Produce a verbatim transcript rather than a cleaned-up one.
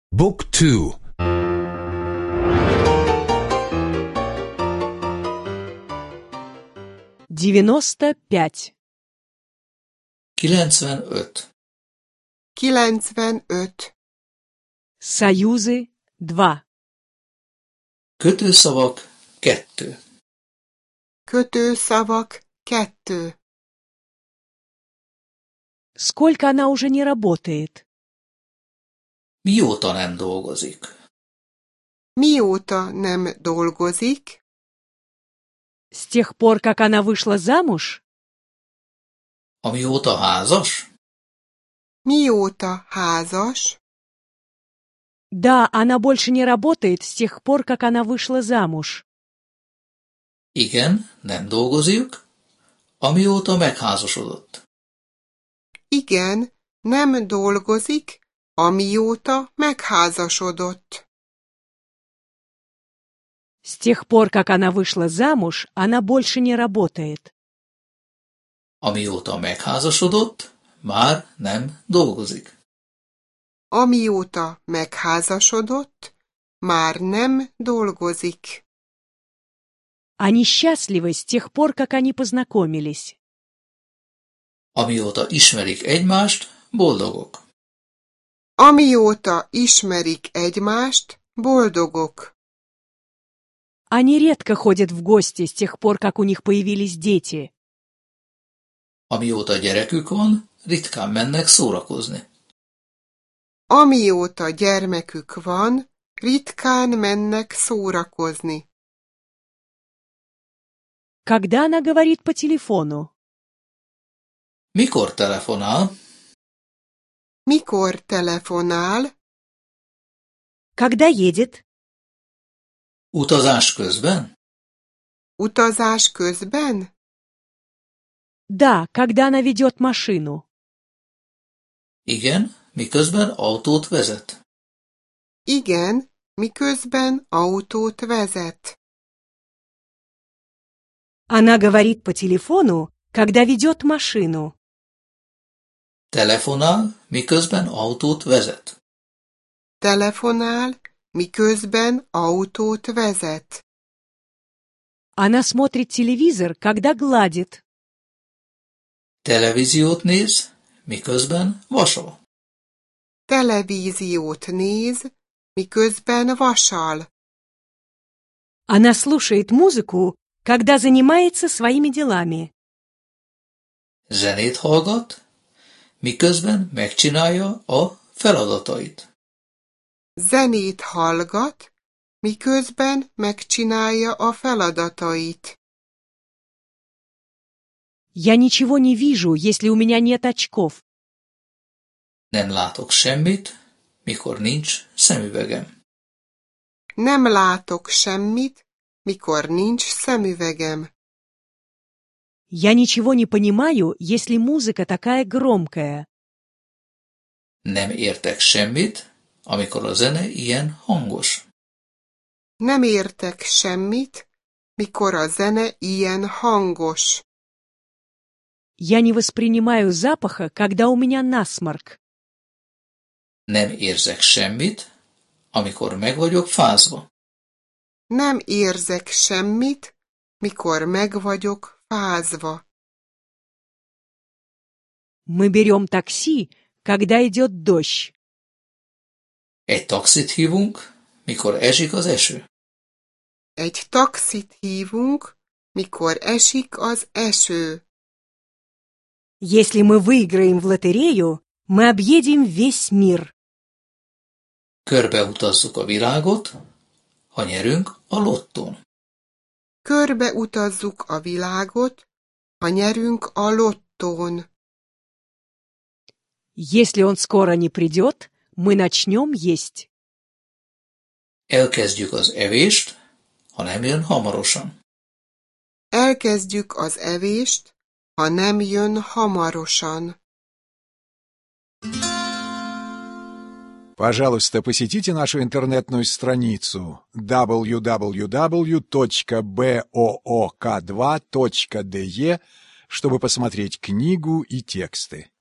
บุ๊กทู девяносто пять kilencvenöt. kilencvenöt. Союзы два Kötőszavak kettő. Kötőszavak kettő. Сколько она уже не работает? Mióta nem dolgozik? Mióta nem dolgozik? С тех пор, как она вышла замуж? Amióta házas? Mióta házas? Да, она больше не работает с тех пор, как она вышла замуж. Igen, nem dolgozik, amióta megházasodott. Igen, nem dolgozik, amióta megházasodott. С тех пор, как она вышла замуж, она больше не работает. Amióta megházasodott, már nem dolgozik. Amióta megházasodott, már nem dolgozik. Они счастливы с тех пор, как они познакомились. Amióta ismerik egymást, boldogok. Amióta ismerik egymást, boldogok. Они редко ходят в гости с тех пор, как у них появились дети. Amióta gyerekük van, ritkán mennek szórakozni. Amióta gyermekük van, ritkán mennek szórakozni. Когда она говорит по телефону? Mikor telefonál? Mikor telefonál? Когда едет? Utazás közben? Utazás közben? Да, когда она ведет машину. Igen, miközben autót vezet. Igen, miközben autót vezet. Она говорит по телефону, когда ведет машину. Telefonál, miközben autót vezet. Telefonál, miközben autót vezet. Она смотрит телевизор, когда гладит. Televíziót néz, miközben vasol. Televíziót néz, miközben vasal. Она слушает музыку, когда занимается своими делами. Zenét hallgat, miközben megcsinálja a feladatait. Zenét hallgat, miközben megcsinálja a feladatait. Я ничего не вижу, если у меня нет очков. Nem látok semmit, mikor nincs szemüvegem. Nem látok semmit, mikor nincs szemüvegem. Я ничего не понимаю, если музыка такая громкая. Nem értek semmit, amikor a zene ilyen hangos. Nem értek semmit, mikor a zene ilyen hangos. Я не воспринимаю запаха, когда у меня насморк. Nem érzek semmit, amikor meg vagyok fázva. Nem érzek semmit, mikor meg vagyok fázva. Мы берем такси, когда идет дождь. Egy taxit hívunk, mikor esik az eső. Egy taxit hívunk, mikor esik az eső. Если мы выиграем в лотерею, мы объедем весь мир. Körbeutazzuk a világot, ha nyerünk a lottón. Körbe utazzuk a világot, ha nyerünk a lottón. Если он скоро не придет, мы начнем есть. Elkezdjük az evést, ha nem jön hamarosan. Elkezdjük az evést, ha nem jön hamarosan. Пожалуйста, посетите нашу интернетную страницу дабл ю дабл ю дабл ю точка боок два точка де, чтобы посмотреть книгу и тексты.